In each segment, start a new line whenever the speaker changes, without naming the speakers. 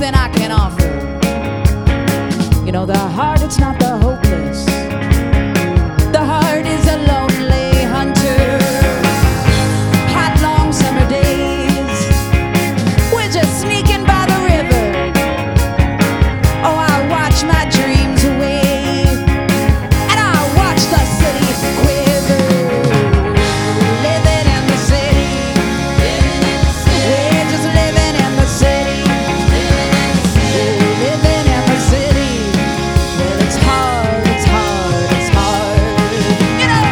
something I can offer. You know, the heart, it's not the hopeless. The heart is a lonely hunter. Hot, long summer days, we're just sneaking by the river. Oh, I watch my dreams away, and I watch the city quiver. Living in the city, we're just living in the city. Living in the city, well, it's hard, it's hard, it's hard, you know.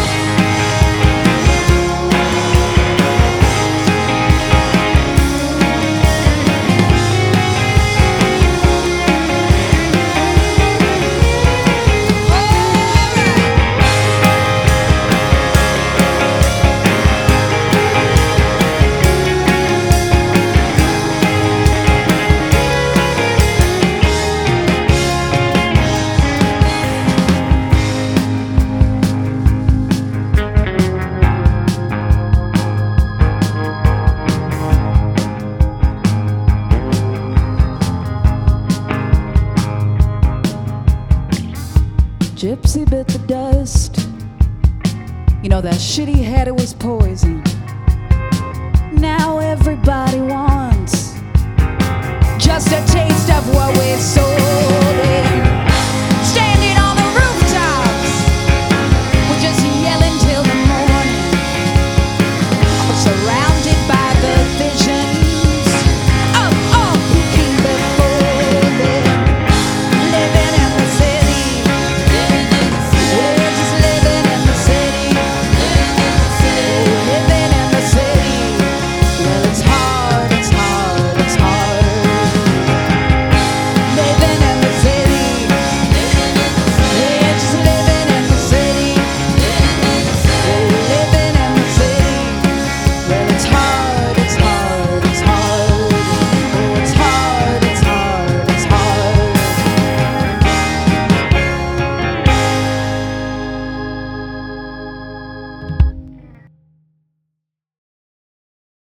Gypsy bit the dust. You know, that shit he had, it was poison. Now everybody wants just a taste of what we sold.